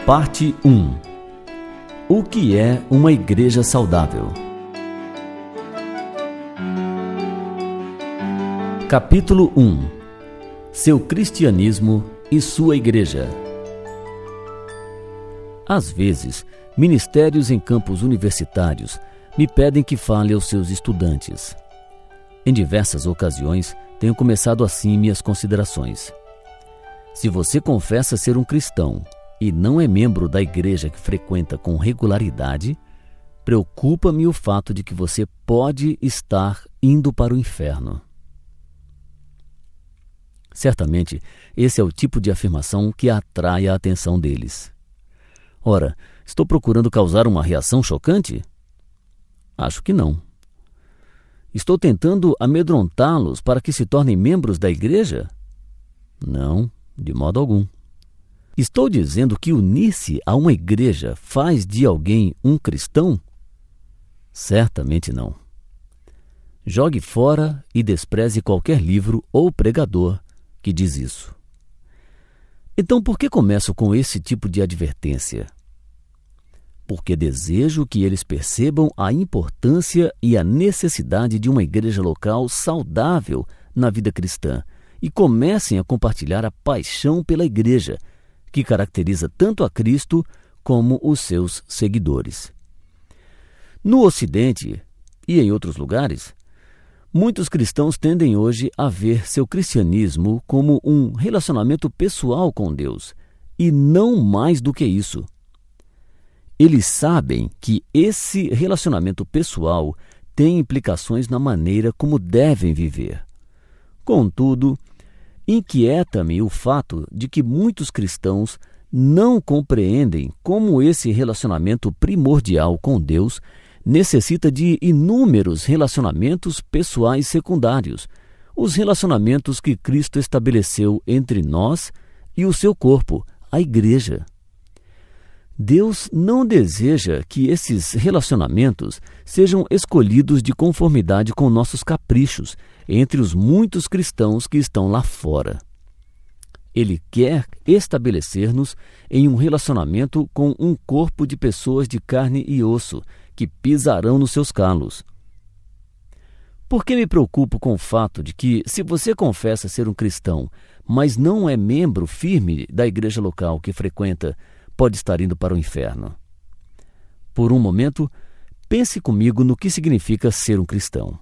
Parte 1. O que é uma igreja saudável? Capítulo 1. Seu cristianismo e sua igreja. Às vezes, ministérios em campos universitários me pedem que fale aos seus estudantes. Em diversas ocasiões, tenho começado assim minhas considerações. Se você confessa ser um cristão e não é membro da igreja que frequenta com regularidade, preocupa-me o fato de que você pode estar indo para o inferno. Certamente, esse é o tipo de afirmação que atrai a atenção deles. Ora, estou procurando causar uma reação chocante? Acho que não. Estou tentando amedrontá-los para que se tornem membros da igreja? Não, de modo algum. Estou dizendo que unir-se a uma igreja faz de alguém um cristão? Certamente não. Jogue fora e despreze qualquer livro ou pregador que diz isso. Então, por que começo com esse tipo de advertência? Porque desejo que eles percebam a importância e a necessidade de uma igreja local saudável na vida cristã e comecem a compartilhar a paixão pela igreja, que caracteriza tanto a Cristo como os seus seguidores. No Ocidente e em outros lugares, muitos cristãos tendem hoje a ver seu cristianismo como um relacionamento pessoal com Deus, e não mais do que isso. Eles sabem que esse relacionamento pessoal tem implicações na maneira como devem viver. Contudo, inquieta-me o fato de que muitos cristãos não compreendem como esse relacionamento primordial com Deus necessita de inúmeros relacionamentos pessoais secundários, os relacionamentos que Cristo estabeleceu entre nós e o seu corpo, a igreja. Deus não deseja que esses relacionamentos sejam escolhidos de conformidade com nossos caprichos entre os muitos cristãos que estão lá fora. Ele quer estabelecer-nos em um relacionamento com um corpo de pessoas de carne e osso que pisarão nos seus calos. Por que me preocupo com o fato de que, se você confessa ser um cristão, mas não é membro firme da igreja local que frequenta, pode estar indo para o inferno? Por um momento, pense comigo no que significa ser um cristão.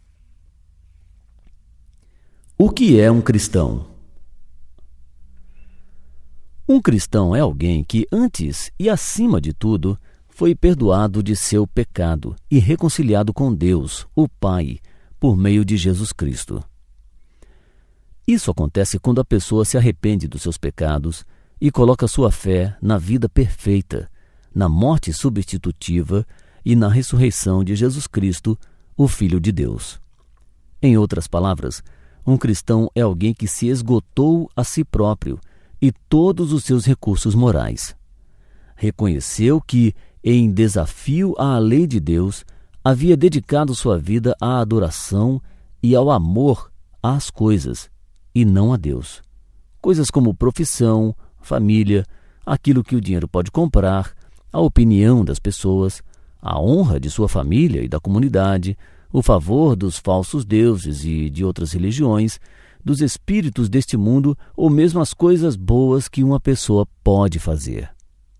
O que é um cristão? Um cristão é alguém que, antes e acima de tudo, foi perdoado de seu pecado e reconciliado com Deus, o Pai, por meio de Jesus Cristo. Isso acontece quando a pessoa se arrepende dos seus pecados e coloca sua fé na vida perfeita, na morte substitutiva e na ressurreição de Jesus Cristo, o Filho de Deus. Em outras palavras, um cristão é alguém que se esgotou a si próprio e todos os seus recursos morais. Reconheceu que, em desafio à lei de Deus, havia dedicado sua vida à adoração e ao amor às coisas, e não a Deus. Coisas como profissão, família, aquilo que o dinheiro pode comprar, a opinião das pessoas, a honra de sua família e da comunidade, o favor dos falsos deuses e de outras religiões, dos espíritos deste mundo ou mesmo as coisas boas que uma pessoa pode fazer.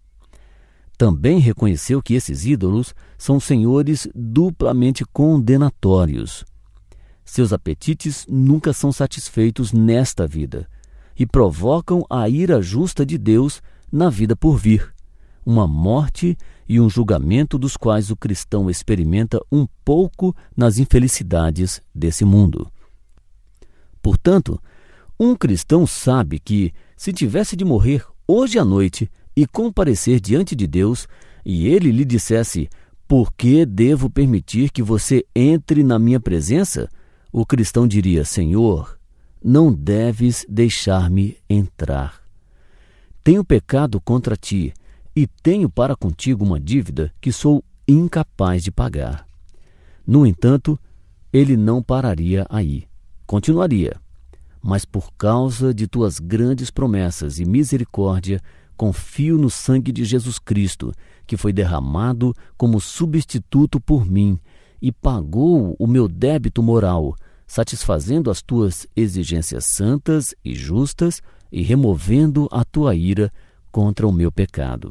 Também reconheceu que esses ídolos são senhores duplamente condenatórios. Seus apetites nunca são satisfeitos nesta vida e provocam a ira justa de Deus na vida por vir, uma morte e um julgamento dos quais o cristão experimenta um pouco nas infelicidades desse mundo. Portanto, um cristão sabe que, se tivesse de morrer hoje à noite e comparecer diante de Deus, e ele lhe dissesse: "Por que devo permitir que você entre na minha presença?", o cristão diria: "Senhor, não deves deixar-me entrar. Tenho pecado contra ti e tenho para contigo uma dívida que sou incapaz de pagar." No entanto, ele não pararia aí. Continuaria: "Mas por causa de tuas grandes promessas e misericórdia, confio no sangue de Jesus Cristo, que foi derramado como substituto por mim e pagou o meu débito moral, satisfazendo as tuas exigências santas e justas e removendo a tua ira contra o meu pecado.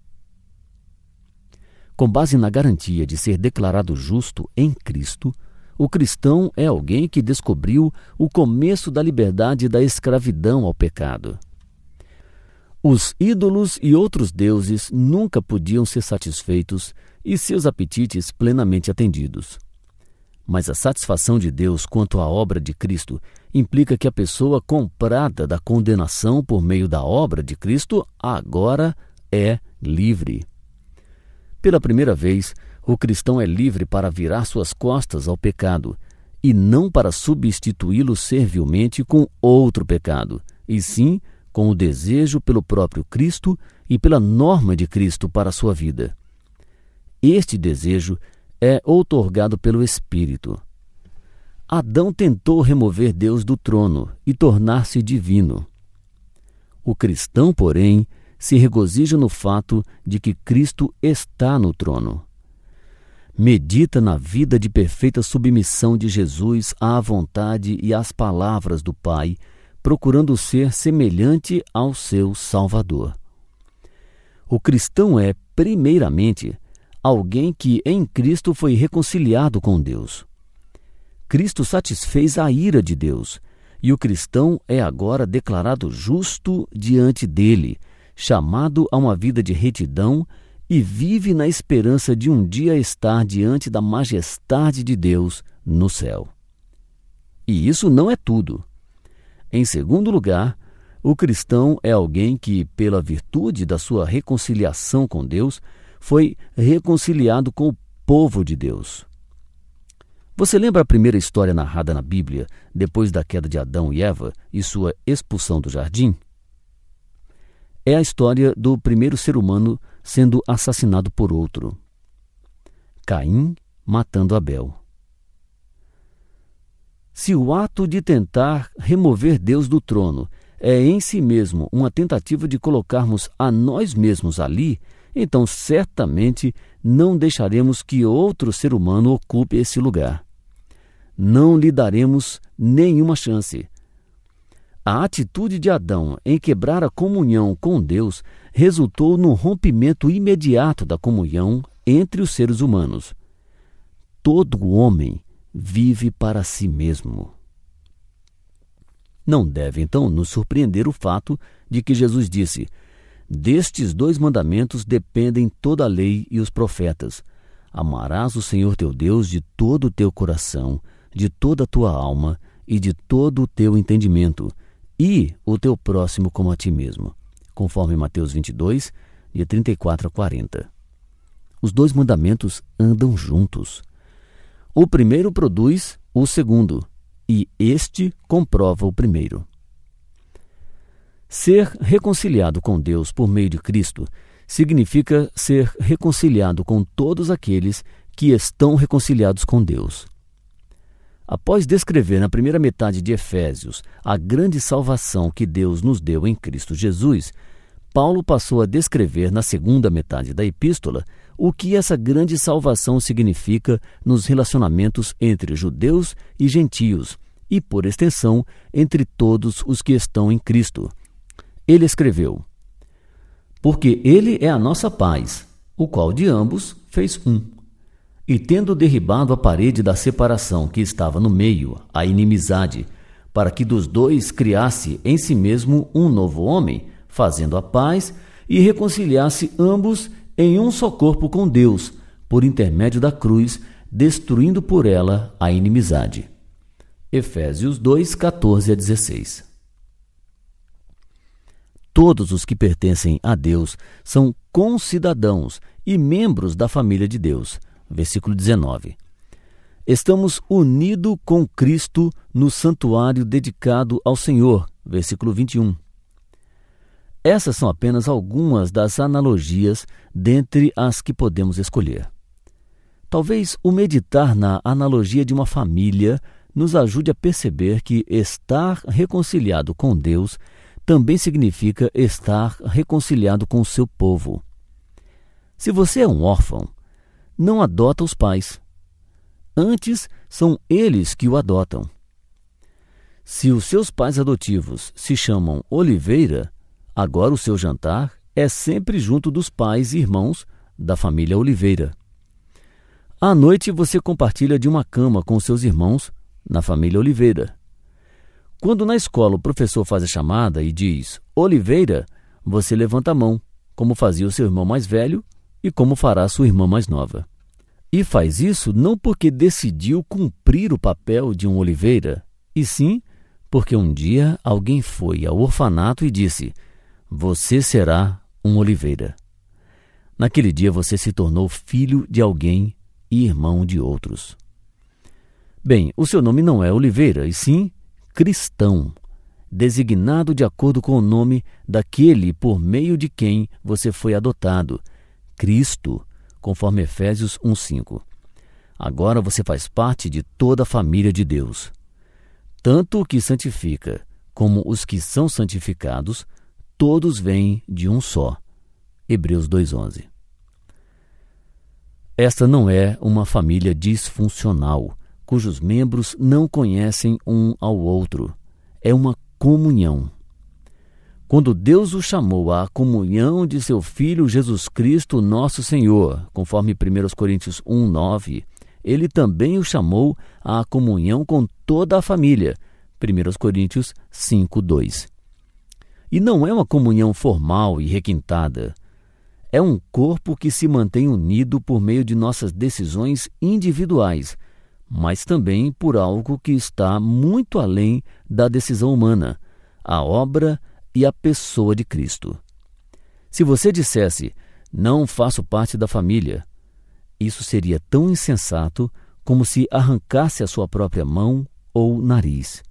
Com base na garantia de ser declarado justo em Cristo, o cristão é alguém que descobriu o começo da liberdade da escravidão ao pecado. Os ídolos e outros deuses nunca podiam ser satisfeitos e seus apetites plenamente atendidos. Mas a satisfação de Deus quanto à obra de Cristo implica que a pessoa comprada da condenação por meio da obra de Cristo agora é livre. Pela primeira vez, o cristão é livre para virar suas costas ao pecado e não para substituí-lo servilmente com outro pecado, e sim com o desejo pelo próprio Cristo e pela norma de Cristo para a sua vida. Este desejo é outorgado pelo Espírito. Adão tentou remover Deus do trono e tornar-se divino. O cristão, porém, se regozija no fato de que Cristo está no trono. Medita na vida de perfeita submissão de Jesus à vontade e às palavras do Pai, procurando ser semelhante ao seu Salvador. O cristão é, primeiramente, alguém que em Cristo foi reconciliado com Deus. Cristo satisfez a ira de Deus, e o cristão é agora declarado justo diante dele, chamado a uma vida de retidão e vive na esperança de um dia estar diante da majestade de Deus no céu. E isso não é tudo. Em segundo lugar, o cristão é alguém que, pela virtude da sua reconciliação com Deus, foi reconciliado com o povo de Deus. Você lembra a primeira história narrada na Bíblia, depois da queda de Adão e Eva e sua expulsão do jardim? É a história do primeiro ser humano sendo assassinado por outro. Caim matando Abel. Se o ato de tentar remover Deus do trono é em si mesmo uma tentativa de colocarmos a nós mesmos ali, então certamente não deixaremos que outro ser humano ocupe esse lugar. Não lhe daremos nenhuma chance. A atitude de Adão em quebrar a comunhão com Deus resultou no rompimento imediato da comunhão entre os seres humanos. Todo homem vive para si mesmo. Não deve, então, nos surpreender o fato de que Jesus disse: destes 2 mandamentos dependem toda a lei e os profetas. Amarás o Senhor teu Deus de todo o teu coração, de toda a tua alma e de todo o teu entendimento, e o teu próximo como a ti mesmo, conforme Mateus 22, de 34 a 40. Os 2 mandamentos andam juntos. O primeiro produz o segundo, e este comprova o primeiro. Ser reconciliado com Deus por meio de Cristo significa ser reconciliado com todos aqueles que estão reconciliados com Deus. Após descrever na primeira metade de Efésios a grande salvação que Deus nos deu em Cristo Jesus, Paulo passou a descrever na segunda metade da epístola o que essa grande salvação significa nos relacionamentos entre judeus e gentios e, por extensão, entre todos os que estão em Cristo. Ele escreveu: porque ele é a nossa paz, o qual de ambos fez um. E tendo derribado a parede da separação que estava no meio, a inimizade, para que dos 2 criasse em si mesmo um novo homem, fazendo a paz, e reconciliasse ambos em um só corpo com Deus, por intermédio da cruz, destruindo por ela a inimizade. Efésios 2, 14 a 16. Todos os que pertencem a Deus são concidadãos e membros da família de Deus. Versículo 19. Estamos unidos com Cristo no santuário dedicado ao Senhor. Versículo 21. Essas são apenas algumas das analogias dentre as que podemos escolher. Talvez o meditar na analogia de uma família nos ajude a perceber que estar reconciliado com Deus também significa estar reconciliado com o seu povo. Se você é um órfão, não adota os pais. Antes, são eles que o adotam. Se os seus pais adotivos se chamam Oliveira, agora o seu jantar é sempre junto dos pais e irmãos da família Oliveira. À noite, você compartilha de uma cama com seus irmãos na família Oliveira. Quando na escola o professor faz a chamada e diz Oliveira, você levanta a mão, como fazia o seu irmão mais velho e como fará sua irmã mais nova. E faz isso não porque decidiu cumprir o papel de um Oliveira, e sim porque um dia alguém foi ao orfanato e disse: você será um Oliveira. Naquele dia você se tornou filho de alguém e irmão de outros. Bem, o seu nome não é Oliveira, e sim cristão, designado de acordo com o nome daquele por meio de quem você foi adotado, Cristo, conforme Efésios 1:5. Agora você faz parte de toda a família de Deus. Tanto o que santifica como os que são santificados, todos vêm de um só. Hebreus 2:11. Esta não é uma família disfuncional, cujos membros não conhecem um ao outro. É uma comunhão. Quando Deus o chamou à comunhão de seu Filho Jesus Cristo, nosso Senhor, conforme 1 Coríntios 1:9, Ele também o chamou à comunhão com toda a família, 1 Coríntios 5:2. E não é uma comunhão formal e requintada. É um corpo que se mantém unido por meio de nossas decisões individuais, mas também por algo que está muito além da decisão humana, a obra e a pessoa de Cristo. Se você dissesse, não faço parte da família, isso seria tão insensato como se arrancasse a sua própria mão ou nariz.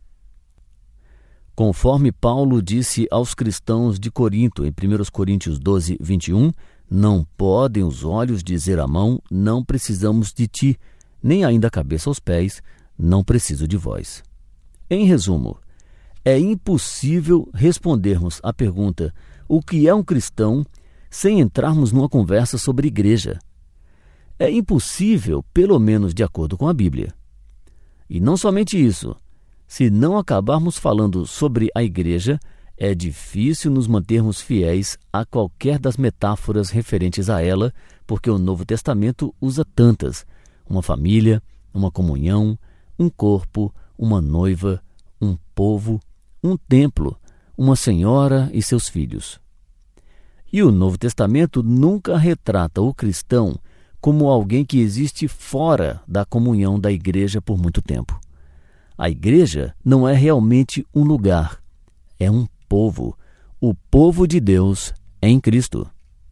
Conforme Paulo disse aos cristãos de Corinto, em 1 Coríntios 12:21, não podem os olhos dizer à mão, não precisamos de ti, nem ainda a cabeça aos pés, não preciso de vós. Em resumo, é impossível respondermos à pergunta, o que é um cristão, sem entrarmos numa conversa sobre igreja. É impossível, pelo menos de acordo com a Bíblia. E não somente isso, se não acabarmos falando sobre a igreja, é difícil nos mantermos fiéis a qualquer das metáforas referentes a ela, porque o Novo Testamento usa tantas: uma família, uma comunhão, um corpo, uma noiva, um povo, um templo, uma senhora e seus filhos. E o Novo Testamento nunca retrata o cristão como alguém que existe fora da comunhão da igreja por muito tempo. A igreja não é realmente um lugar, é um povo, o povo de Deus em Cristo.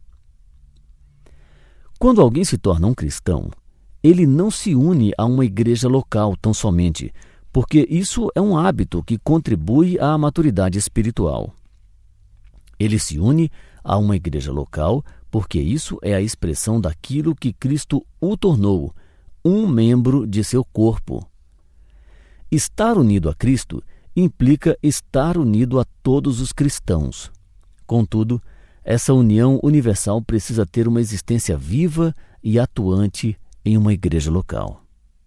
Quando alguém se torna um cristão, ele não se une a uma igreja local tão somente, porque isso é um hábito que contribui à maturidade espiritual. Ele se une a uma igreja local porque isso é a expressão daquilo que Cristo o tornou, um membro de seu corpo. Estar unido a Cristo implica estar unido a todos os cristãos. Contudo, essa união universal precisa ter uma existência viva e atuante em uma igreja local.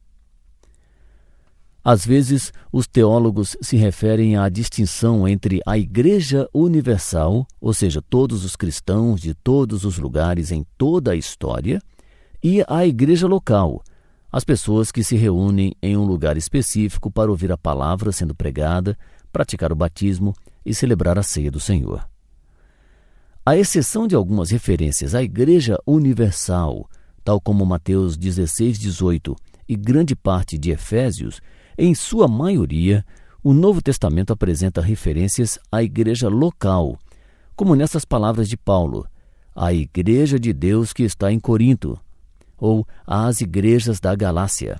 Às vezes, os teólogos se referem à distinção entre a Igreja Universal, ou seja, todos os cristãos de todos os lugares em toda a história, e a Igreja Local, as pessoas que se reúnem em um lugar específico para ouvir a palavra sendo pregada, praticar o batismo e celebrar a ceia do Senhor. À exceção de algumas referências à Igreja Universal, tal como Mateus 16:18 e grande parte de Efésios, em sua maioria, o Novo Testamento apresenta referências à igreja local, como nessas palavras de Paulo, a igreja de Deus que está em Corinto, ou às igrejas da Galácia.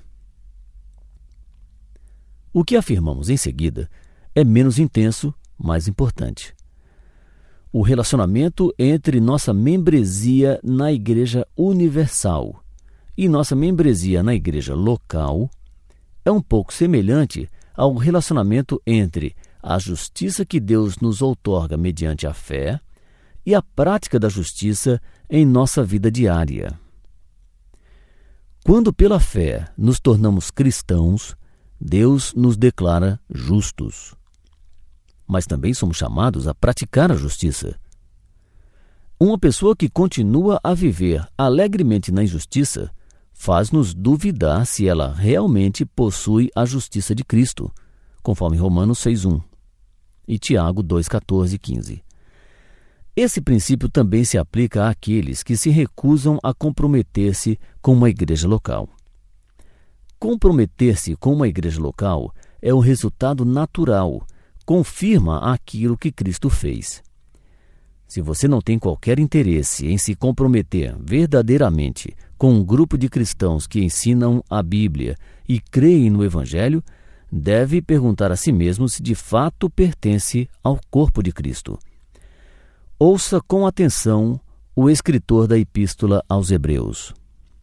O que afirmamos em seguida é menos intenso, mais importante. O relacionamento entre nossa membresia na Igreja Universal e nossa membresia na Igreja Local é um pouco semelhante ao relacionamento entre a justiça que Deus nos outorga mediante a fé e a prática da justiça em nossa vida diária. Quando pela fé nos tornamos cristãos, Deus nos declara justos. Mas também somos chamados a praticar a justiça. Uma pessoa que continua a viver alegremente na injustiça faz-nos duvidar se ela realmente possui a justiça de Cristo, conforme Romanos 6:1 e Tiago 2:14 e 15. Esse princípio também se aplica àqueles que se recusam a comprometer-se com uma igreja local. Comprometer-se com uma igreja local é um resultado natural, confirma aquilo que Cristo fez. Se você não tem qualquer interesse em se comprometer verdadeiramente com um grupo de cristãos que ensinam a Bíblia e creem no Evangelho, deve perguntar a si mesmo se de fato pertence ao corpo de Cristo. Ouça com atenção o escritor da Epístola aos Hebreus.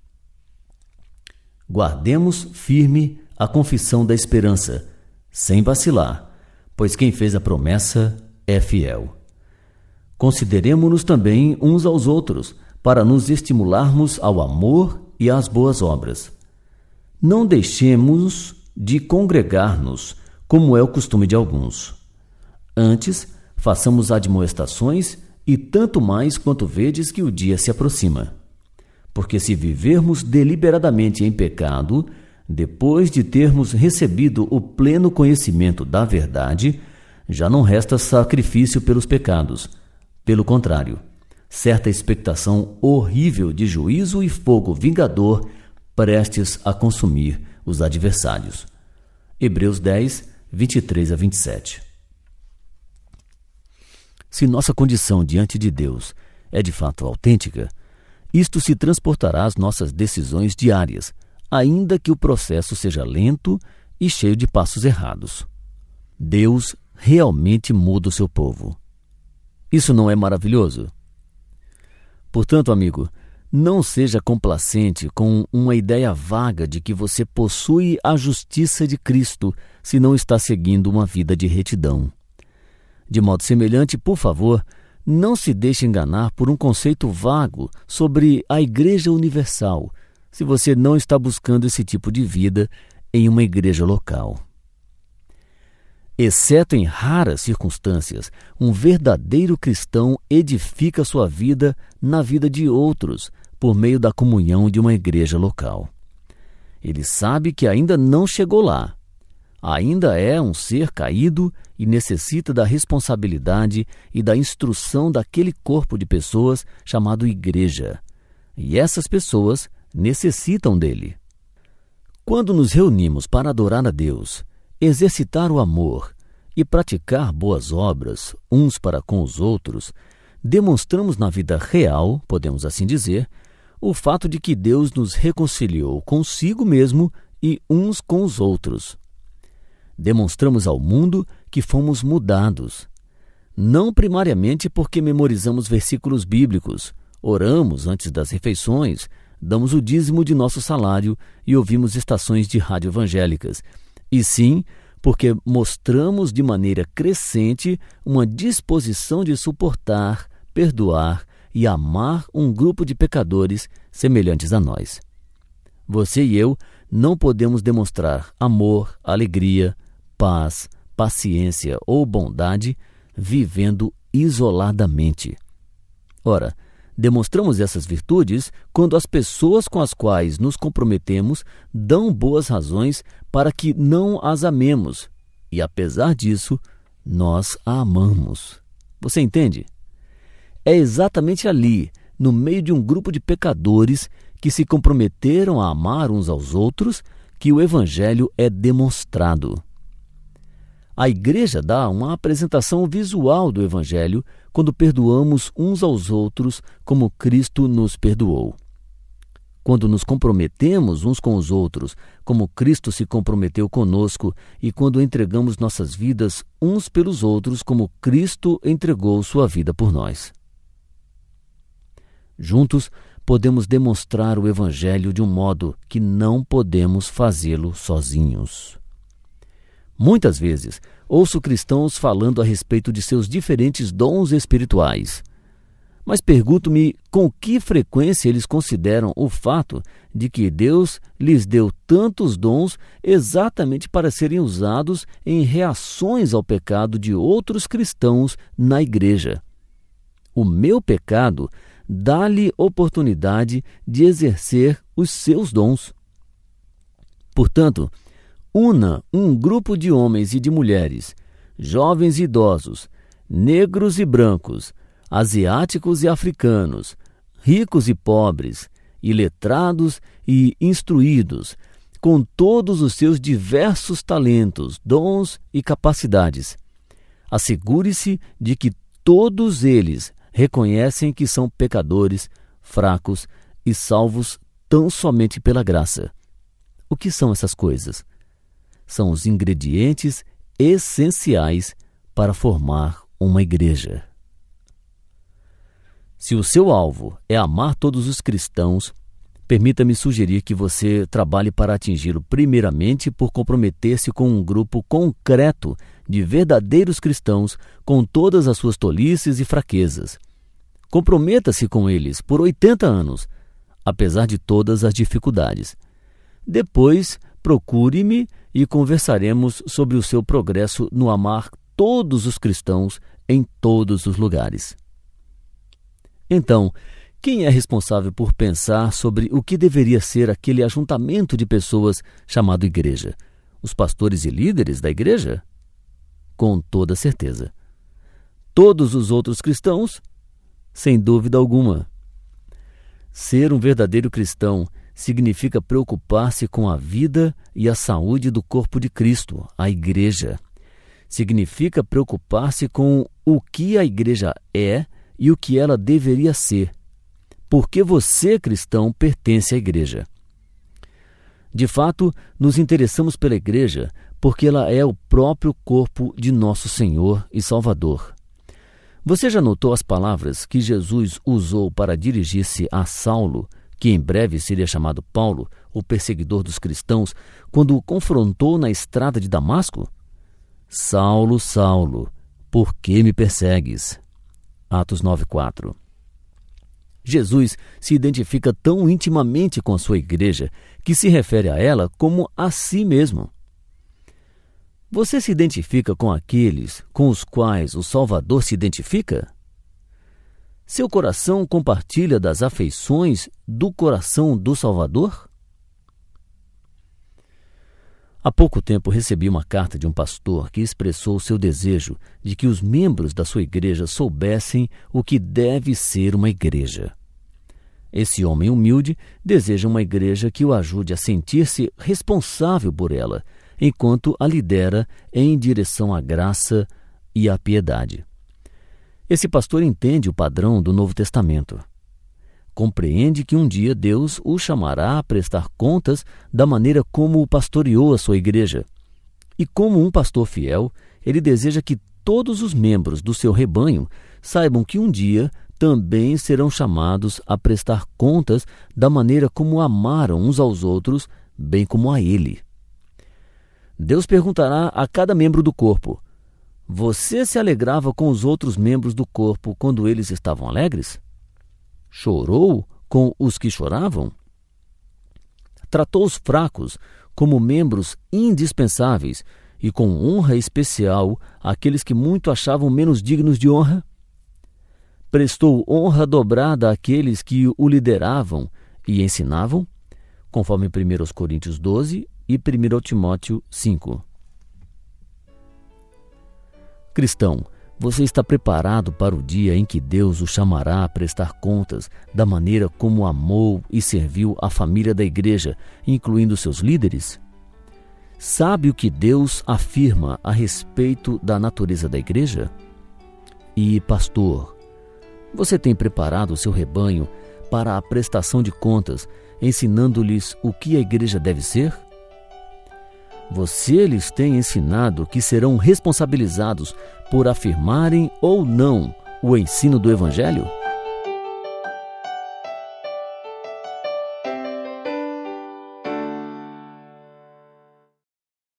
Guardemos firme a confissão da esperança, sem vacilar, pois quem fez a promessa é fiel. Consideremo-nos também uns aos outros, para nos estimularmos ao amor e às boas obras. Não deixemos de congregar-nos, como é o costume de alguns. Antes, façamos admoestações, e tanto mais quanto vedes que o dia se aproxima. Porque se vivermos deliberadamente em pecado, depois de termos recebido o pleno conhecimento da verdade, já não resta sacrifício pelos pecados. Pelo contrário, certa expectação horrível de juízo e fogo vingador prestes a consumir os adversários. Hebreus 10, 23 a 27. Se nossa condição diante de Deus é de fato autêntica, isto se transportará às nossas decisões diárias, ainda que o processo seja lento e cheio de passos errados. Deus realmente muda o seu povo. Isso não é maravilhoso? Portanto, amigo, não seja complacente com uma ideia vaga de que você possui a justiça de Cristo se não está seguindo uma vida de retidão. De modo semelhante, por favor, não se deixe enganar por um conceito vago sobre a Igreja Universal, se você não está buscando esse tipo de vida em uma igreja local. Exceto em raras circunstâncias, um verdadeiro cristão edifica sua vida na vida de outros por meio da comunhão de uma igreja local. Ele sabe que ainda não chegou lá. Ainda é um ser caído e necessita da responsabilidade e da instrução daquele corpo de pessoas chamado igreja. E essas pessoas necessitam dele. Quando nos reunimos para adorar a Deus, exercitar o amor e praticar boas obras uns para com os outros, demonstramos na vida real, podemos assim dizer, o fato de que Deus nos reconciliou consigo mesmo e uns com os outros. Demonstramos ao mundo que fomos mudados, não primariamente porque memorizamos versículos bíblicos, oramos antes das refeições, damos o dízimo de nosso salário e ouvimos estações de rádio evangélicas, e sim porque mostramos de maneira crescente uma disposição de suportar, perdoar e amar um grupo de pecadores semelhantes a nós. Você e eu não podemos demonstrar amor, alegria, paz, paciência ou bondade vivendo isoladamente. Ora, demonstramos essas virtudes quando as pessoas com as quais nos comprometemos dão boas razões para que não as amemos, e apesar disso, nós a amamos. Você entende? É exatamente ali, no meio de um grupo de pecadores que se comprometeram a amar uns aos outros, que o Evangelho é demonstrado. A igreja dá uma apresentação visual do Evangelho quando perdoamos uns aos outros como Cristo nos perdoou. Quando nos comprometemos uns com os outros, como Cristo se comprometeu conosco, e quando entregamos nossas vidas uns pelos outros, como Cristo entregou sua vida por nós. Juntos, podemos demonstrar o Evangelho de um modo que não podemos fazê-lo sozinhos. Muitas vezes, ouço cristãos falando a respeito de seus diferentes dons espirituais. Mas pergunto-me com que frequência eles consideram o fato de que Deus lhes deu tantos dons exatamente para serem usados em reações ao pecado de outros cristãos na igreja. O meu pecado dá-lhe oportunidade de exercer os seus dons. Portanto, una um grupo de homens e de mulheres, jovens e idosos, negros e brancos, asiáticos e africanos, ricos e pobres, iletrados e instruídos, com todos os seus diversos talentos, dons e capacidades. Assegure-se de que todos eles reconhecem que são pecadores, fracos e salvos tão somente pela graça. O que são essas coisas? São os ingredientes essenciais para formar uma igreja. Se o seu alvo é amar todos os cristãos, permita-me sugerir que você trabalhe para atingi-lo primeiramente por comprometer-se com um grupo concreto de verdadeiros cristãos com todas as suas tolices e fraquezas. Comprometa-se com eles por 80 anos, apesar de todas as dificuldades. Depois, procure-me e conversaremos sobre o seu progresso no amar todos os cristãos em todos os lugares. Então, quem é responsável por pensar sobre o que deveria ser aquele ajuntamento de pessoas chamado igreja? Os pastores e líderes da igreja? Com toda certeza. Todos os outros cristãos? Sem dúvida alguma. Ser um verdadeiro cristão significa preocupar-se com a vida e a saúde do corpo de Cristo, a igreja. Significa preocupar-se com o que a igreja é e o que ela deveria ser, porque você, cristão, pertence à igreja. De fato, nos interessamos pela igreja porque ela é o próprio corpo de nosso Senhor e Salvador. Você já notou as palavras que Jesus usou para dirigir-se a Saulo, que em breve seria chamado Paulo, o perseguidor dos cristãos, quando o confrontou na estrada de Damasco? Saulo, Saulo, por que me persegues? Atos 9:4. Jesus se identifica tão intimamente com a sua igreja que se refere a ela como a si mesmo. Você se identifica com aqueles com os quais o Salvador se identifica? Seu coração compartilha das afeições do coração do Salvador? Há pouco tempo recebi uma carta de um pastor que expressou seu desejo de que os membros da sua igreja soubessem o que deve ser uma igreja. Esse homem humilde deseja uma igreja que o ajude a sentir-se responsável por ela, enquanto a lidera em direção à graça e à piedade. Esse pastor entende o padrão do Novo Testamento. Compreende que um dia Deus o chamará a prestar contas da maneira como o pastoreou a sua igreja. E como um pastor fiel, ele deseja que todos os membros do seu rebanho saibam que um dia também serão chamados a prestar contas da maneira como amaram uns aos outros, bem como a ele. Deus perguntará a cada membro do corpo: você se alegrava com os outros membros do corpo quando eles estavam alegres? Chorou com os que choravam? Tratou os fracos como membros indispensáveis e com honra especial àqueles que muito achavam menos dignos de honra? Prestou honra dobrada àqueles que o lideravam e ensinavam, conforme 1 Coríntios 12 e 1 Timóteo 5. Cristão, você está preparado para o dia em que Deus o chamará a prestar contas da maneira como amou e serviu a família da igreja, incluindo seus líderes? Sabe o que Deus afirma a respeito da natureza da igreja? E, pastor, você tem preparado o seu rebanho para a prestação de contas, ensinando-lhes o que a igreja deve ser? Você lhes tem ensinado que serão responsabilizados por afirmarem ou não o ensino do Evangelho?